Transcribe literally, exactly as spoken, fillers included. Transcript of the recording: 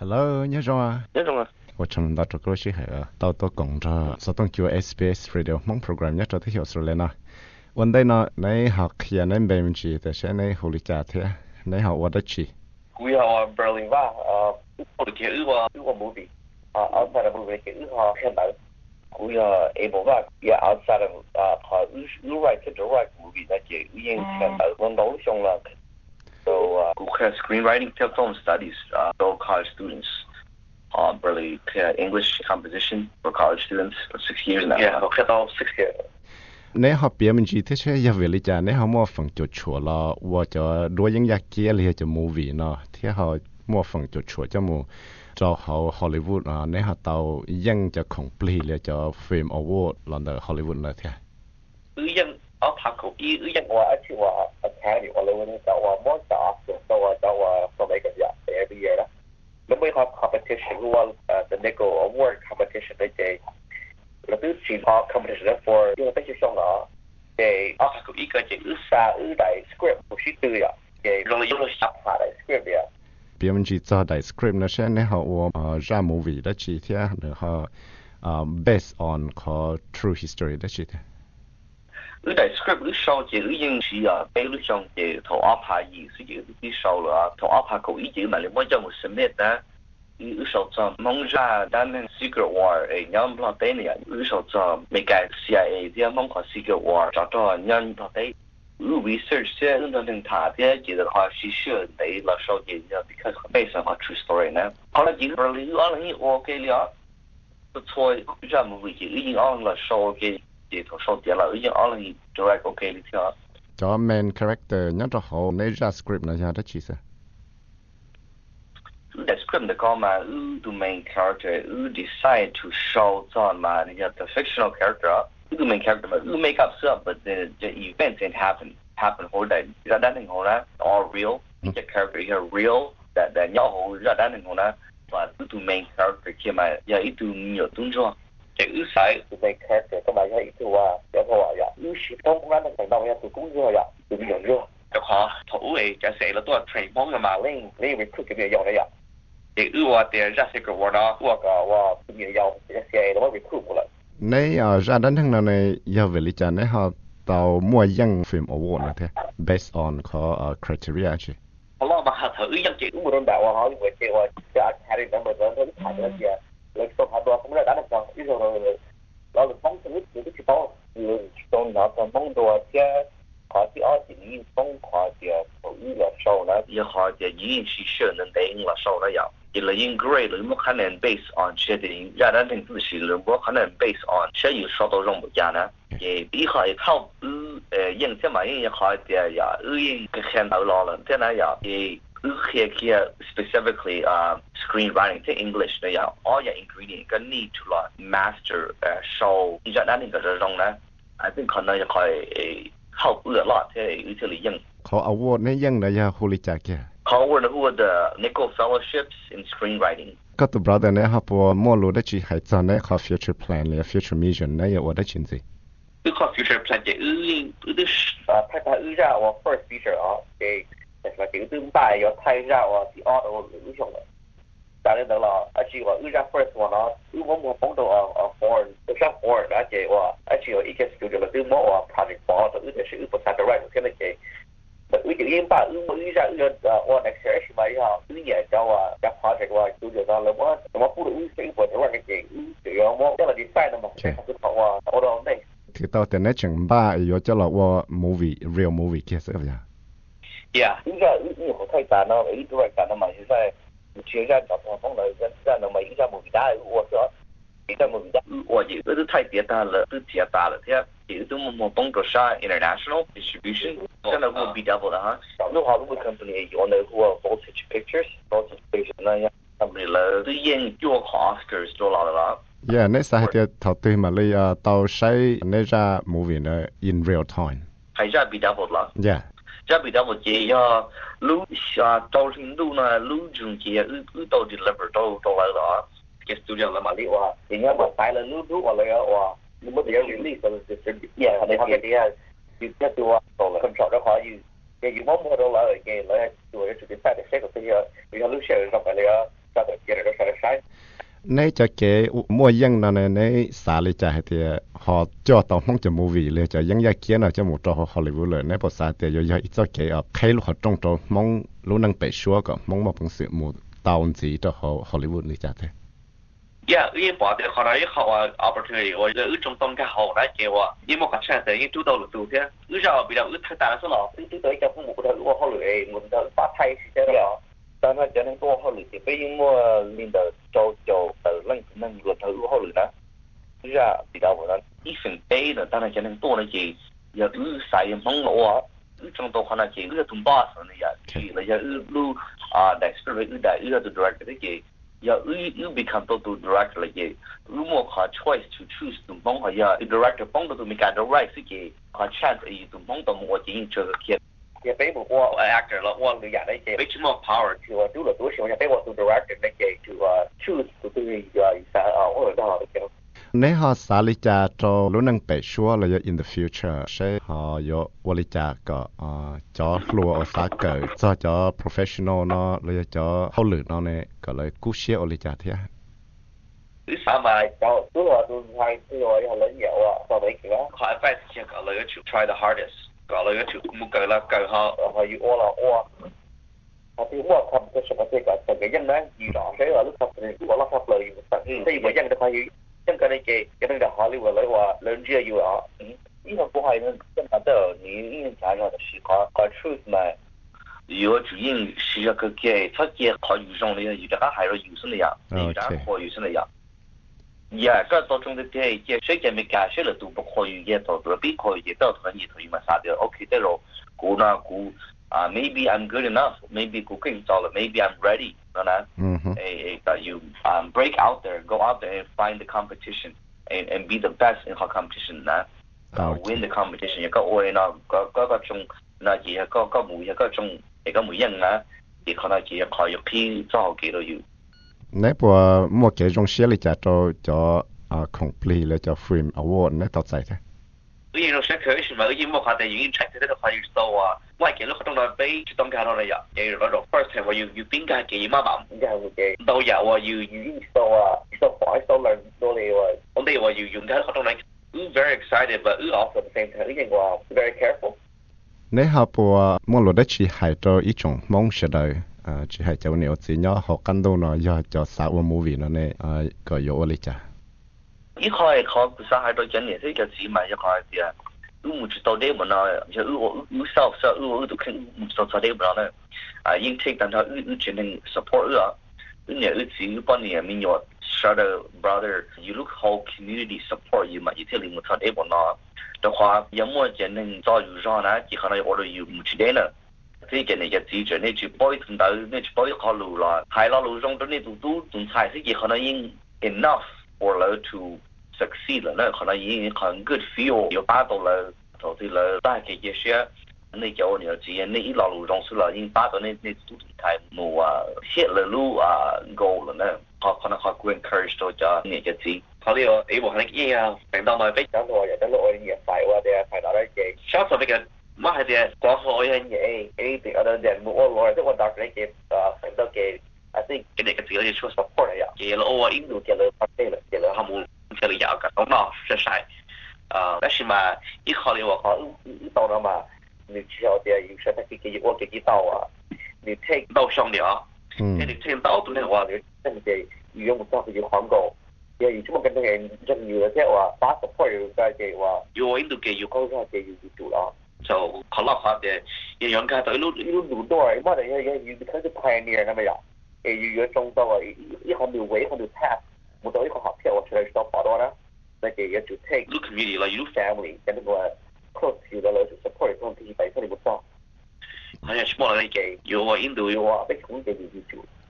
Hello, nhớ rồi à? Nhớ rồi à? 我从到这个时候，到到讲着，所当叫 S B S Radio 蒙 program nhất cho thấy hiểu rồi lên à. Vấn đề nó, này học kia này bên mình chỉ,แต่ใช่này hồ lý trả thế, này học what chi? We are Berlin va, uh, the kid was a movie, uh, outside of movie, kid was him out. We are able to, yeah, outside of, uh, you write to direct movie that you, we ain't him out. One dollar shong lang. So, uh, we have screenwriting, film studies, uh, all college students. Uh, Berlin uh, English composition for college students for six years now. Yeah, okay, all six years. Nếu học bia mình chỉ thế chứ, giờ về lý trả nếu họ mua phần chuột chuột là, và cho đôi những nhà kia là cho movie nó, thì họ mua phần chuột chuột cho mua cho họ Hollywood à, nếu họ tàu những cho complete là cho film award là ở Hollywood là thế. Ừ, những ở thằng cũ, ừ, nhữngว่าที่ว่า Academy Hollywood จะว่ามั่วจะจะว่าจะว่าสมัยกันอย่าง every year นะแล้วไม่ครับ competition ว่า the Nickel Award competition ได้เจเราตื้อชีพอ competition for ยังไม่ใช่ช่องเนาะเจอ๋อก็อีกก็จะอือซาอือได้ script ผู้ชี้ตื้ออ่ะเจเราเลย用想法ได้ script อ่ะ别人只做ได้ script 那些那好我呃让 movie 的几天然后呃 based on 可 true history 的几天。 ừ đại script ừ sau chỉ ừ những gì à bây lúc trong chỉ thầu áp hạ gì sự chỉ ừ sau là thầu áp hạ cầu ý chỉ mà liên quan trong một submit đó ừ sau cho mong ra đan nên secret war ấy nhóm lo tế này ừ sau cho mấy cái C I A thì mong có secret war cho cho nhân lo tế ừ research thế nó nên thả thế chỉ là họ chỉ sửa đấy là sau chỉ là because based on a true story nè họ là chỉ là lý do là như ok liền tôi thôi ra một vị chỉ ừ những là sau ok thổ sâu tiền là ở những ở là direct ok đi theo. Cho main character nhớ cho họ lấy ra script là gì đó chỉ sao? The script được coi mà the main character decide to show cho mà những the fictional character the main character mà make up stuff but the the events didn't happen happen hồi đấy ra đan hình hồi đó all real the character here real that that nhau hồi ra đan hình hồi đó và the main character kia mà giờ ít tu nhiều tung cho cái ứ sai từ đây character các bạn thấy từว่าเดี๋ยวพอว่าứ sĩ không ra được thành công ya từ cũng rồi ya từ nhiều rồi cho họ thủ ấyจะเสร็จแล้วตัว train พร้อมกันมาเล่นเล่น recruit กันอย่างนี้อ่ะเดี๋ยวว่าเดี๋ยวจะเสร็จกับว่านะว่าก็ว่าเป็นอย่างจะเสร็จแล้วว่า recruit หมดเลยในอ่าร้านนั้นทั้งนั้นในยาเวลิจานในเขาเตามั่วยัง film award นะเท่ based on เขา criteria ใช่เขาลองมาหาเธอยังเจ๋งอุดมแบบว่าเขาอยู่เจ๋งว่าจะ Academy number นั้นเขาถ่ายแล้วเดียวเลยส่งหาตัวผมได้ด้านนั้นที่เราเลยเราเลยมองถึงถึงที่เขาเลยตรงนั้นเรามองตัวที่เขาที่อ้อที่ยิ่งต้องเขาที่เขาอีหลักโซ่นะยี่ห้อที่ยิ่ง是是能得应หลักโซ่那样อีหลักยิ่ง great เลยไม่可能 based on เชื่อ的人家人自己เลยไม่可能 based on เชื่อ有说到用不家呢也一号也靠呃呃应这嘛应一号的呀呃应看到了了这那样也here here specifically uh, screenwriting to English 呢要 all your ingredient 跟 need to like master 呃 show 你在那那个这种呢 I think 可能也可以 help a lot 在于这里用เขา award ในยังนะยาฮูลิจากแกเขา award หัว的 Nickel Fellowships in screenwriting ก็ตัว brother เนี่ยเขาพอมั่วรู้ได้จีให้จานเนี่ยเขา future plan เลย future mission เนี่ยอย่าว่าได้จริงสิคือเขา future plan จะอืออืออ่าถ้าถ้าอือจะว่า first feature อ่ะเlà kiểu tương bài có thay ra và thì order ứ trong này. Tại nên là anh chịว่าứ ra first one nó ứ muốn một phong độ ở foreign, tức là foreign đã chịว่าanh chị ý kiến studio là tương mẫu project for ứ để sử dụng sản phẩm cái này chị. Mà ứ chỉ yên ba ứ ứ ra ứ là one next year mà ha ứ nhẹ cho và các project và studio đó là mà mà phụ ứ sử dụng sản phẩm cái ứ chỉ có một cái là design mà cái họว่า order này. Thì tao tên này chẳng ba yếu cho làว่า movie real movie kia sẽ vậy. Yeah， 依家依依好睇但咯，依都係但啊嘛，現在現在找方法了，現在那麼依家冇其他，我說依家冇其他，我亦都太簡單了，都太大了，睇亦都冇冇幫助晒 international distribution，真係會 be double 的哈。那好多 company 有那個 Voltage Pictures，Voltage Pictures 那樣，company 啦都演做 Oscars 做落啦。 Yeah， 那時候啲頭對嘛，你啊到時那隻 movie 呢 in real time。 係真係 be double 啦。 Yeah。 這比較我建議啊，路啊到程度呢，路中間遇遇到 deliver 到到來了，嘅 studio 啦嘛，你話人家話帶了路路話嚟啊話，你冇點 release 就就就嘢，你睇啲啊，要一到啊到啦，control 咗可以，嘅如果冇到來嘅，來做嘅做啲 side effect 嘅嘢，你個路 share 上嚟啊，就係 get nãy cho cái mua dân nó này nãy xả lý trả thì họ cho tàu mong cho movieเลยchoยังอยากเขียนจะหมดจอ Hollywood เลยในภาษาแต่ยอยๆจะเกี่ยวใครรู้เขาตรงตัวมองรู้นังไปชัวก็มองมาเป็นสื่อหมู่ตาวน์จีตัวเขา Hollywood เลยจ้ะเถอะ Yeah, we bought the corner how opportunity or the 中东个好来给我，因为我看在因做到了昨天，有时候比较有太大了是咯，对对个父母的我好累，我们的把太是这了。但係真係我好累，比如我領導做做誒能能個頭好累啦，就是啊比較我啦，一份杯的，但係真係多了嘅，有有晒忙我，有中到可能嘅有同 boss 呢呀，去了有有啊，但是有有但有個 director 嘅。Yeah, you you become to director like you. You more have choice to choose to mong ya director mong to make a direct cái có chance you to mong to more chính cho cái cái bé một qua actor là qua người nhà đấy cái bé more power to do là đối象ya bé qua to director like to choose to do ya sa ở ở đó cái nếu họ xả lý trả cho lúc năng bể xua là in the future sẽ họ có vô lý trả có cho lùa ở xã cờ cho cho professional nó là cho hậu lửa nó này có lời cú xia ở lý trả thế cái sao mà cho tôi là tôi hay tôi là lớn nhiều à sau đấy cái đó họ phải chỉ có lời chịu try the hardest có lời chịu một cái là cái họ họ yêu all là all họ thì mua không có sự cái cái cái dân đó gì đó cái là lúc tập thì cũng là tập lời thì bởi dân nó phải真个那个跟那个好莱坞来话，人家有啊，嗯，以后不好人真的的，你因为家长的思考，搞出嘛，有主因是一个给他给考有上的，有的还是有生的呀，有的考有生的呀。呀，个当中的这这谁也没干谁了都不考有也到这边考也到他你头有嘛啥的 ，OK 的咯，古那古啊 ，maybe I'm good enough, maybe 古更早了 ，maybe I'm ready。 Mm-hmm. A, a, that you um, break out there, go out there and find the competition and, and be the best in our competition. Nah? Uh, okay. Win the competition. You got all na có có có trong na gì có có mùi có trong có mùi dân á thì có na gì có有批做幾多要。 nếu mà mua cái trong xe thì cho cho complete là cho film award nếu tao chạy thế. 因為想佢係咪因為佢哋已經 check 到呢個快要到啊，我係見到佢當來俾主動教落嚟呀，又攞到 first time 話要要邊間嘅媽媽唔係會嘅，到有啊要要已到啊，到快到兩到你喎，我哋話要用緊佢當來 very excited but also at the same time 呢個話 very careful。 nếu họ bỏ mua lô đất chỉ hay cho ít種mong sẽ đời chỉ hay cho nhiều chỉ nhỏ họ căn đâu nó do cho xã hội movie nó này có yếu lý cha。 一开考不是还到今年这个起码一开的，我们知道的不呢，就我我少少我我都肯不知道他的不呢，啊，intake 但他我我只能 support 啊，我呢我只有半年没有 share brother， you look how community support you 嘛，一天里面他的不呢，的话要么只能找有上呢，只可能我都有唔知的呢。这件呢，就记着你去报一通道，你去报一考路了，海拉路上都你都都都猜是可能 enough for her to succeed 了，那可能已经很 good feel 有达到了，投资了大概一些，你叫我你要记，你一老路上是了，已经达到那那都台目啊，hit 了路啊 goal 了呢，好可能好 go encourage 到家你就记。好啲我，誒我可能依啊，平當咪俾講到人哋攞我嘢快或者係拿嚟嘅，相信呢個。乜係啲講開嘅嘢，誒啲我哋人冇我攞，即係我打嚟嘅啊，很多嘅，I think 佢哋嘅自己要出 support 嚟呀，嘅咯，我印度嘅咯，發啲啦，嘅咯，佢冇嘅理由嘅，咁啊，實際，啊，但是嘛，一考慮我講，一到了嘛，你只要啲要說得嘅我嘅幾到啊，你 take 到上了，嗯，你 take 到到嘅話，你真係要用到佢要廣告。又如果咁多人重要嘅即係話把 support 要嘅話，要我印度嘅要高價嘅要要做啦。就可能話嘅一樣嘅，對，一路一路路多啊，乜嘢嘢要佢啲 pioneer 係咪呀？誒，要要種到啊，一項條way，一項條 path，冇到一個學票，我出嚟做好多啦。那嘅要做 take，路 community 啦，路 family，跟住個 close 條嘅嚟做 support，咁啲第三你冇錯。係啊，希望你嘅要我印度要我俾工嘅要做。